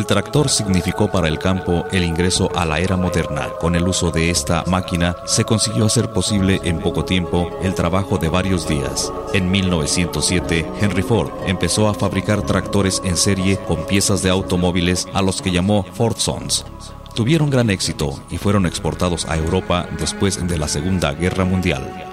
El tractor significó para el campo el ingreso a la era moderna. Con el uso de esta máquina se consiguió hacer posible en poco tiempo el trabajo de varios días. En 1907, Henry Ford empezó a fabricar tractores en serie con piezas de automóviles a los que llamó Ford Sons. Tuvieron gran éxito y fueron exportados a Europa después de la Segunda Guerra Mundial.